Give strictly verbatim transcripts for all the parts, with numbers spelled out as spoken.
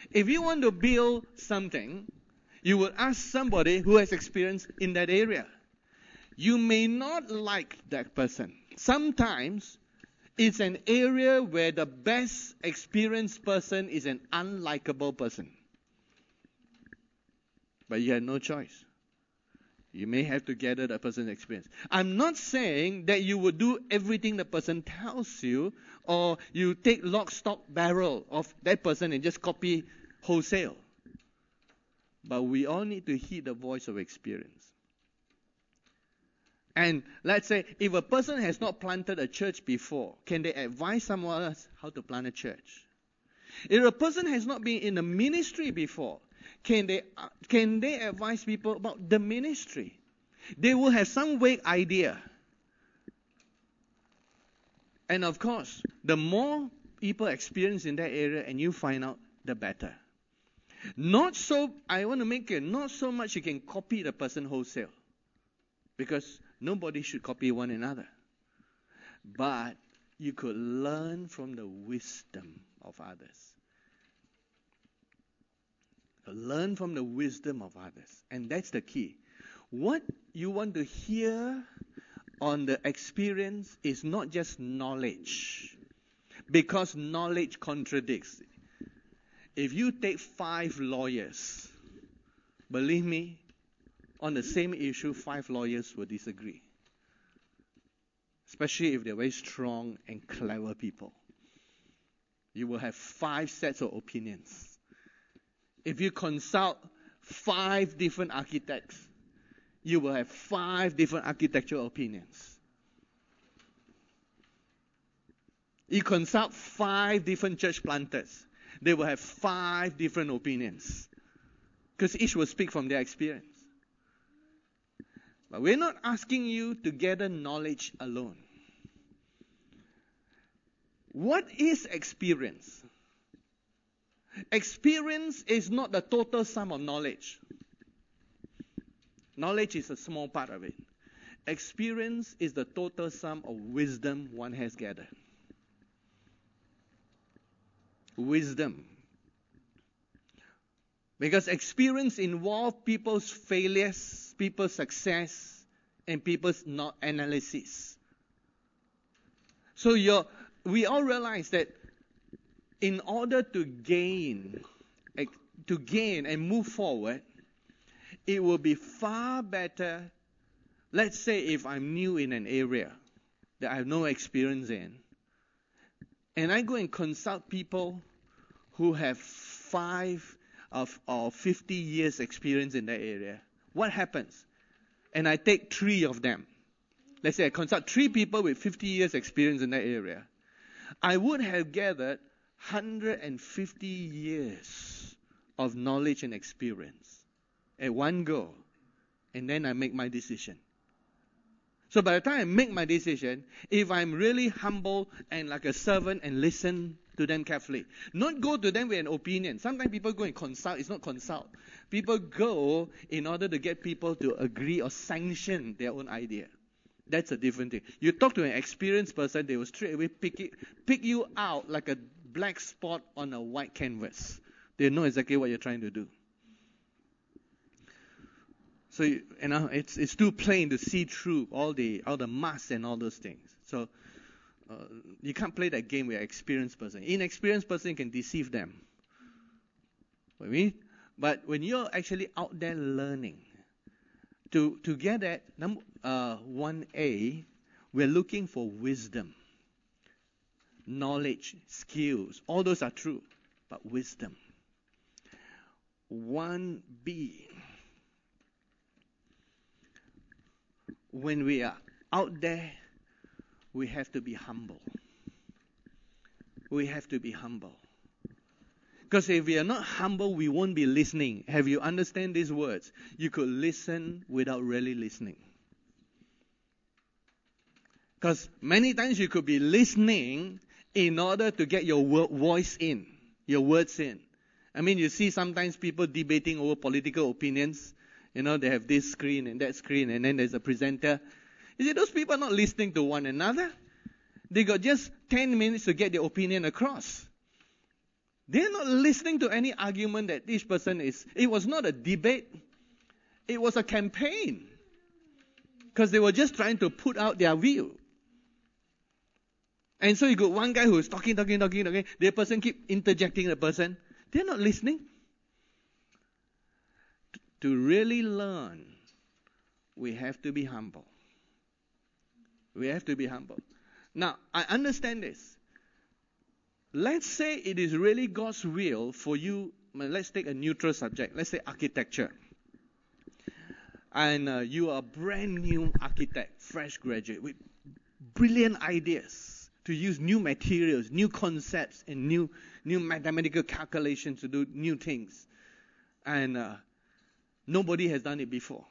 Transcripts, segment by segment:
if you want to build something, you will ask somebody who has experience in that area. You may not like that person. Sometimes it's an area where the best experienced person is an unlikable person. But you have no choice. You may have to gather that person's experience. I'm not saying that you will do everything the person tells you, or you take lock, stock, barrel of that person and just copy wholesale. But we all need to heed the voice of experience. And let's say, if a person has not planted a church before, can they advise someone else how to plant a church? If a person has not been in a ministry before, can they uh, can they advise people about the ministry? They will have some vague idea. And of course, the more people experience in that area and you find out, the better. Not so, I want to make it, not so much you can copy the person wholesale. Because nobody should copy one another. But you could learn from the wisdom of others. Learn from the wisdom of others. And that's the key. What you want to hear on the experience is not just knowledge. Because knowledge contradicts. If you take five lawyers, believe me, on the same issue, five lawyers will disagree. Especially if they're very strong and clever people. You will have five sets of opinions. If you consult five different architects, you will have five different architectural opinions. You consult five different church planters, they will have five different opinions. Because each will speak from their experience. But we're not asking you to gather knowledge alone. What is experience? Experience is not the total sum of knowledge. Knowledge is a small part of it. Experience is the total sum of wisdom one has gathered. Wisdom. Because experience involves people's failures, people's success, and people's not analysis. So you're, we all realize that in order to gain, to gain and move forward, it will be far better. Let's say if I'm new in an area that I have no experience in, and I go and consult people who have five of or fifty years experience in that area, what happens? And I take three of them. Let's say I consult three people with fifty years experience in that area. I would have gathered one hundred fifty years of knowledge and experience at one go. And then I make my decision. So by the time I make my decision, if I'm really humble and like a servant and listen to them carefully, not go to them with an opinion. Sometimes people go and consult. It's not consult. People go in order to get people to agree or sanction their own idea. That's a different thing. You talk to an experienced person, they will straight away pick it, pick you out like a black spot on a white canvas. They know exactly what you're trying to do. So you know it's it's too plain to see through all the all the masks and all those things. So uh, you can't play that game with an experienced person. Inexperienced person can deceive them. But when you're actually out there learning, to to get that number uh, one A, we're looking for wisdom, knowledge, skills. All those are true, but wisdom. one B. When we are out there, we have to be humble. We have to be humble. Because if we are not humble, we won't be listening. Have you understand these words? You could listen without really listening. Because many times you could be listening in order to get your voice in, your words in. I mean, you see sometimes people debating over political opinions. You know, they have this screen and that screen, and then there's a presenter. You see, those people are not listening to one another. They got just ten minutes to get their opinion across. They're not listening to any argument that each person is. It was not a debate. It was a campaign. Because they were just trying to put out their view. And so you got one guy who's talking, talking, talking, talking. The person keep interjecting the person. They're not listening. To really learn, we have to be humble. We have to be humble. Now, I understand this. Let's say it is really God's will for you. Let's take a neutral subject. Let's say architecture. And uh, you are a brand new architect, fresh graduate, with brilliant ideas to use new materials, new concepts, and new new mathematical calculations to do new things. And uh, nobody has done it before.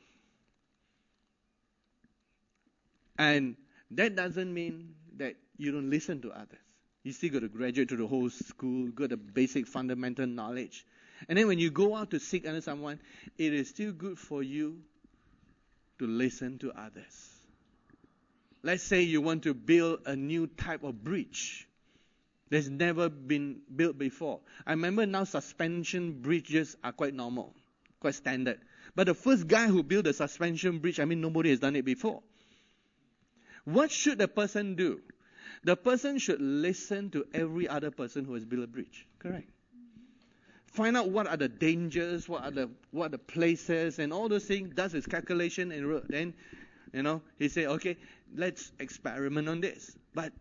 And that doesn't mean that you don't listen to others. You still got to graduate to the whole school, got the basic fundamental knowledge. And then when you go out to seek under someone, it is still good for you to listen to others. Let's say you want to build a new type of bridge that's never been built before. I remember now suspension bridges are quite normal, quite standard. But the first guy who built a suspension bridge, I mean, nobody has done it before. What should the person do? The person should listen to every other person who has built a bridge. Correct. Find out what are the dangers, what are the what are the places, and all those things. Does his calculation, and then, you know, he say, okay, let's experiment on this. But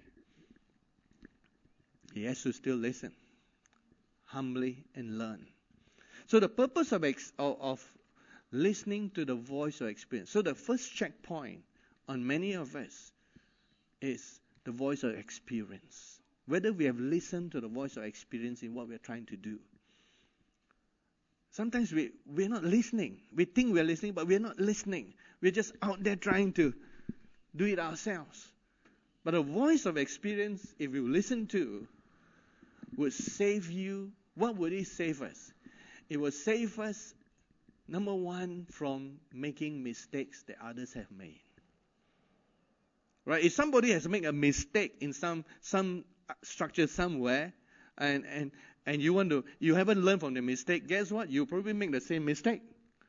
he has to still listen, humbly, and learn. So the purpose of ex- of, of listening to the voice of experience. So the first checkpoint on many of us is the voice of experience. Whether we have listened to the voice of experience in what we are trying to do. Sometimes we, we're not listening. We think we're listening, but we're not listening. We're just out there trying to do it ourselves. But a voice of experience, if you listen to, would save you. What would it save us? It will save us, number one, from making mistakes that others have made. Right? If somebody has made a mistake in some some structure somewhere, and, and, and you want to you haven't learned from the mistake, guess what? You'll probably make the same mistake.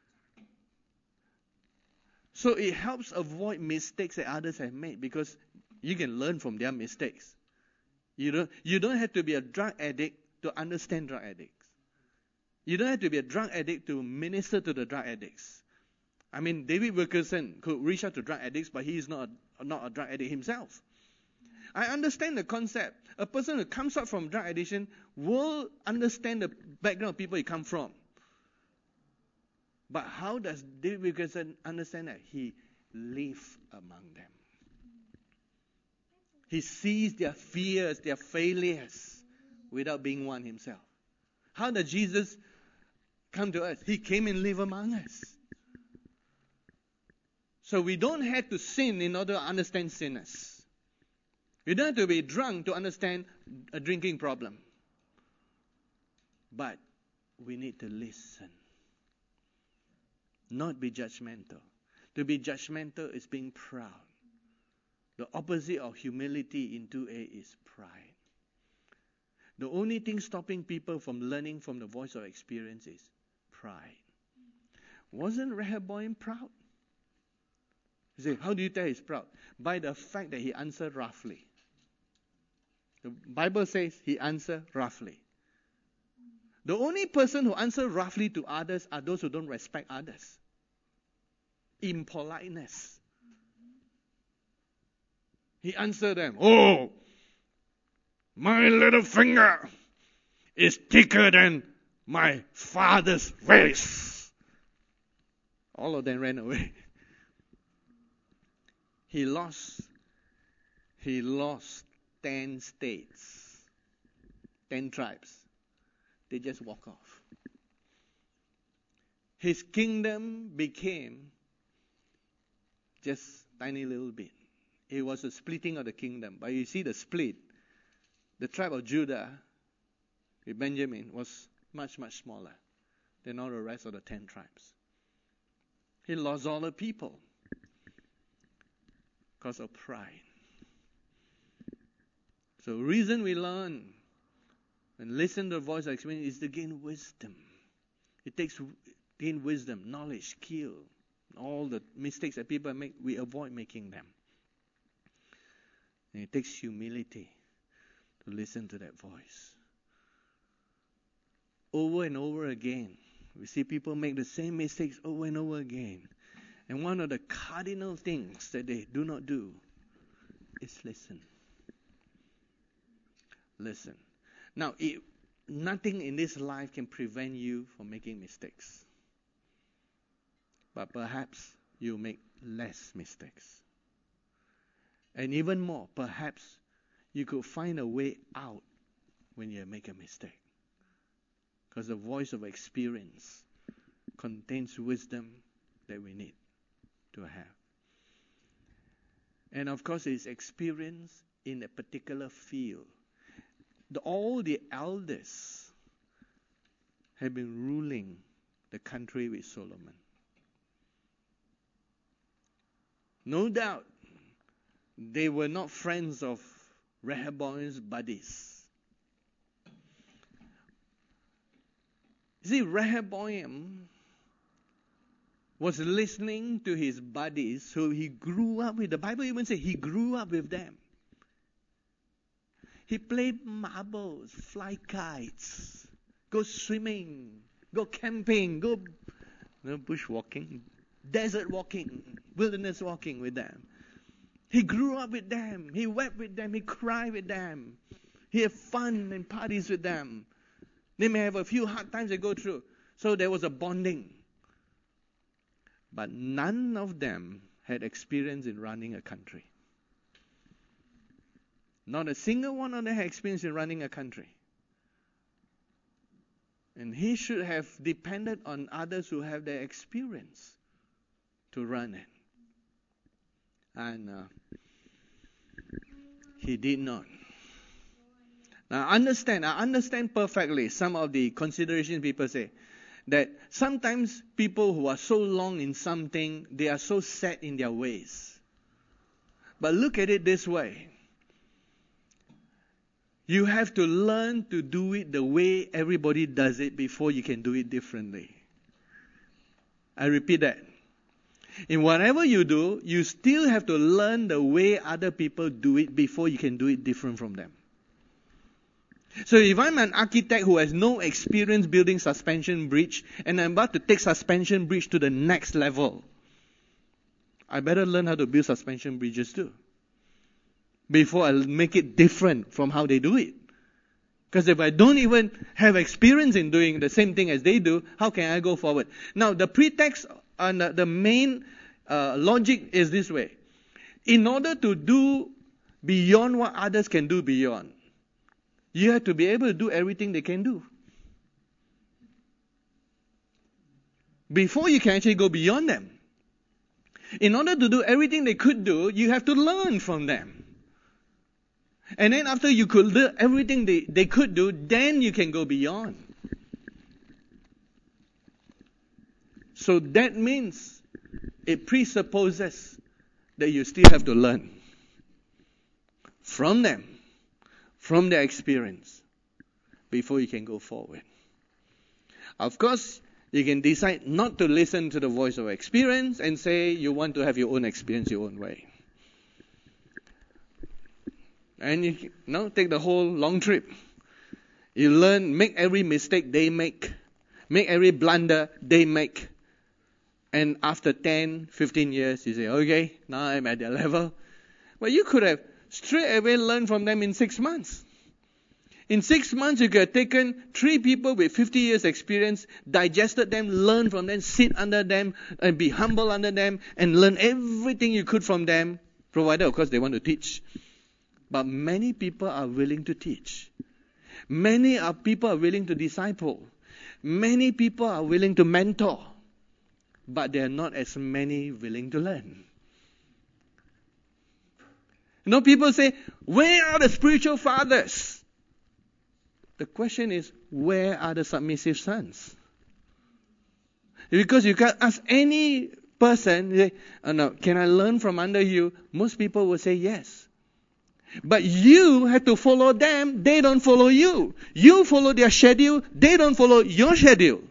So it helps avoid mistakes that others have made because you can learn from their mistakes. You don't you don't have to be a drug addict to understand drug addicts. You don't have to be a drug addict to minister to the drug addicts. I mean, David Wilkerson could reach out to drug addicts, but he is not a, not a drug addict himself. I understand the concept. A person who comes out from drug addiction will understand the background of people he comes from. But how does David Wilkerson understand that? He lives among them. He sees their fears, their failures, without being one himself. How does Jesus come to us? He came and lived among us. So we don't have to sin in order to understand sinners. You don't have to be drunk to understand a drinking problem. But we need to listen. Not be judgmental. To be judgmental is being proud. The opposite of humility in two A is pride. The only thing stopping people from learning from the voice of experience is pride. Wasn't Rehoboam proud? You say, how do you tell he's proud? By the fact that he answered roughly. The Bible says he answered roughly. The only person who answers roughly to others are those who don't respect others. Impoliteness. He answered them, oh, my little finger is thicker than my father's face. All of them ran away. He lost, he lost ten states, ten tribes. They just walk off. His kingdom became just tiny little bit. It was a splitting of the kingdom. But you see the split. The tribe of Judah with Benjamin was much, much smaller than all the rest of the ten tribes. He lost all the people because of pride. So the reason we learn and listen to the voice of experience is to gain wisdom. It takes gain wisdom, knowledge, skill. All the mistakes that people make, we avoid making them. And it takes humility to listen to that voice. Over and over again, we see people make the same mistakes over and over again. And one of the cardinal things that they do not do is listen. Listen. Now, it, nothing in this life can prevent you from making mistakes. But perhaps you make less mistakes. And even more, perhaps you could find a way out when you make a mistake. Because the voice of experience contains wisdom that we need to have. And of course, it's experience in a particular field. The, all the elders have been ruling the country with Solomon. No doubt, they were not friends of Rehoboam's buddies. You see, Rehoboam was listening to his buddies, so he grew up with, the Bible even says he grew up with them. He played marbles, fly kites, go swimming, go camping, go you know, bush walking, desert walking, wilderness walking with them. He grew up with them. He wept with them. He cried with them. He had fun and parties with them. They may have a few hard times they go through. So there was a bonding. But none of them had experience in running a country. Not a single one of them had experience in running a country. And he should have depended on others who have their experience to run it. And uh, he did not. Now understand, I understand perfectly some of the considerations people say. That sometimes people who are so long in something, they are so set in their ways. But look at it this way. You have to learn to do it the way everybody does it before you can do it differently. I repeat that. In whatever you do, you still have to learn the way other people do it before you can do it different from them. So if I'm an architect who has no experience building suspension bridge and I'm about to take suspension bridge to the next level, I better learn how to build suspension bridges too. Before I make it different from how they do it. Because if I don't even have experience in doing the same thing as they do, how can I go forward? Now, the pretext and the main uh, logic is this way. In order to do beyond what others can do beyond, you have to be able to do everything they can do. Before you can actually go beyond them. In order to do everything they could do, you have to learn from them. And then after you could do everything they, they could do, then you can go beyond. So that means it presupposes that you still have to learn from them, from their experience, before you can go forward. Of course, you can decide not to listen to the voice of experience and say you want to have your own experience your own way. And you, you know, take the whole long trip. You learn, make every mistake they make. Make every blunder they make. And after ten, fifteen years, you say, okay, now I'm at their level. Well, you could have straight away learned from them in six months. In six months, you could have taken three people with fifty years experience, digested them, learn from them, sit under them, and be humble under them, and learn everything you could from them, provided, of course, they want to teach. But many people are willing to teach. Many are people are willing to disciple. Many people are willing to mentor. But there are not as many willing to learn. You know, people say, where are the spiritual fathers? The question is, where are the submissive sons? Because you can't ask any person, say, oh, no, can I learn from under you? Most people will say yes. But you have to follow them. They don't follow you. You follow their schedule. They don't follow your schedule.